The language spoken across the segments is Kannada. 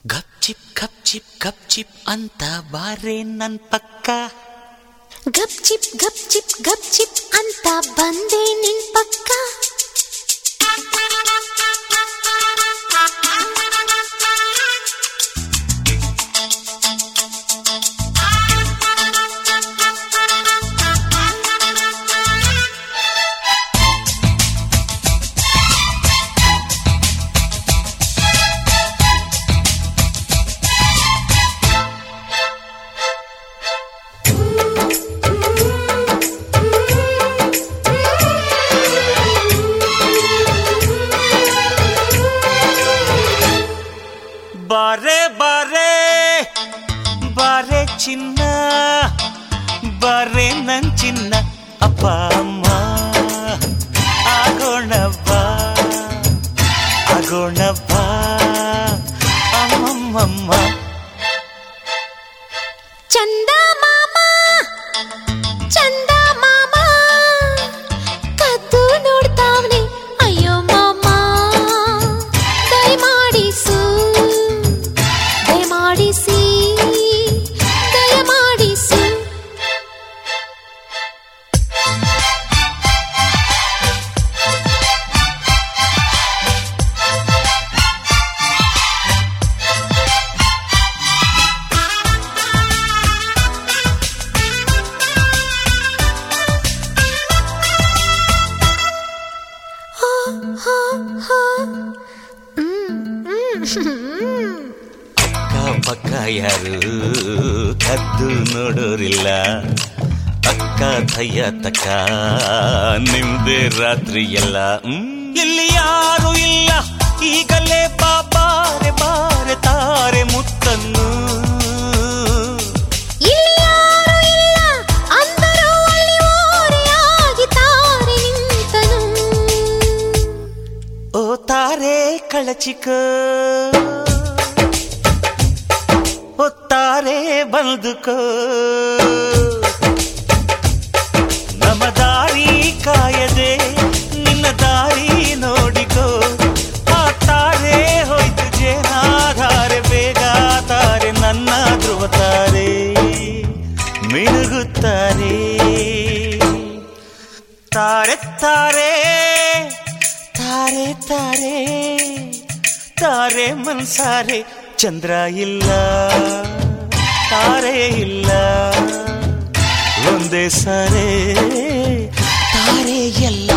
ಗಪ್ ಚಿಪ್ ಅಂತ ಬಾರೆ ನನ್ ಪಕ್ಕ. ಗಪ್ ಚಿಪ್ ಅಂತ ಬಂದೆ ನಿನ್ ಪಕ್ಕ. ಬಾರೆ ಬಾರೆ ಬಾರೆ ಚಿನ್ನ, ಬಾರೆ ನನ್ ಚಿನ್ನ, ಅಪ್ಪ ಅಮ್ಮ ಆಗೋಣ ಬಾ, ಆಗೋಣ ಬಾ ಅಮ್ಮಮ್ಮಮ್ಮ. ಚಂದ ಮಾಮ ಚಂದ ಮಾಮ ಕದ್ದು ನೋಡ್ತಾವ್ನೆ, ಅಯ್ಯೋ ಮಾಮ ದಯಮಾಡಿಸು ದಯಮಾಡಿಸಿ ದಯಮಾಡಿಸು. ಪಕ್ಕ ಯಾರು ಕದ್ದು ನೋಡೋರಿಲ್ಲ, ಅಕ್ಕ ತಯ್ಯ ತಕ್ಕ ನಿಮ್ದೇ ರಾತ್ರಿ ಎಲ್ಲ. ಇಲ್ಲಿ ಯಾರು ಇಲ್ಲ ಈಗಲೇ ಬಾರೆ ಬಾರೆ ತಾರೆ ಮುತ್ತನ್ನು. ಇಲ್ಲಿ ಯಾರು ಇಲ್ಲ ಅಂದರೂ ಅಲ್ಲಿ ಓರೆಯಾಗಿ ತಾರೆ ನಿಂತನು. ಓ ತಾರೆ ಕಳಚಿಕ, ಒತ್ತಾರೆ ಬಂದುಕೋ, ನಮ್ಮ ದಾರಿ ಕಾಯದೆ ನಿನ್ನ ದಾರಿ ನೋಡಿಕೋ. ಆ ತಾರೆ ಹೋಯ್ತು ಜೇನಾಧಾರೆ, ಬೇಗ ತಾರೆ ನನ್ನ ಧ್ರುವ ತಾರೆ ಮಿನುಗುತ್ತಾರೆ. ತಾರೆ ತಾರೆ ತಾರೆ ತಾರೆ ತಾರೆ ಮನ್ಸಾರೆ, ಚಂದ್ರ ಇಲ್ಲ ತಾರೆ ಇಲ್ಲ, ಒಂದೇ ಸಾರೆ ತಾರೆ ಎಲ್ಲ.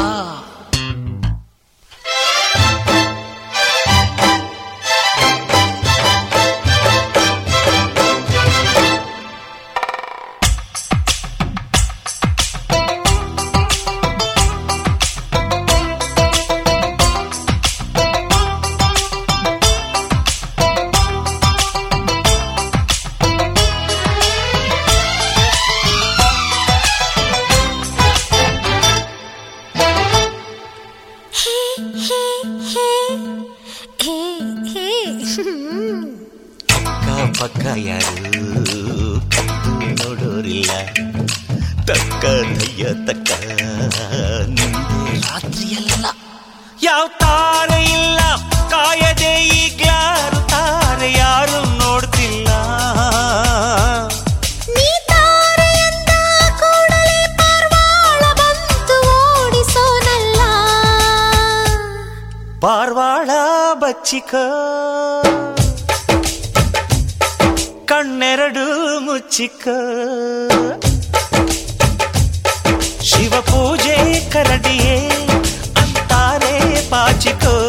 ಪಕ್ಕ ಯಾರು ಕದ್ದು ನೋಡೋರಿಲ್ಲ, ತಕ್ಕ ತಯ್ಯ ತಕ್ಕ ನಿಂದೆ ರಾತ್ರಿ ಎಲ್ಲ. ಯಾವ ತಾರೆ ಇಲ್ಲ ಕಾಯದೆ ಈಗ್ಲಾರು ತಾರೆ ಯಾರು ನೋಡ್ತಿಲ್ಲ. ನೀ ತಾರೆ ಎಂದ ಕೂಡಲೇ ಪಾರ್ವಾಳ ಬಂತು ಓಡಿಸೋನಲ್ಲ. ಪಾರ್ವಾಳ ಬಚ್ಚಿಕ, ಕಣ್ಣೆರಡು ಮುಚ್ಚಿಕ, ಶಿವ ಪೂಜೆ ಕರಡಿಯೇ ಅಂತಾರೆ ಪಾಚಿಕೋ.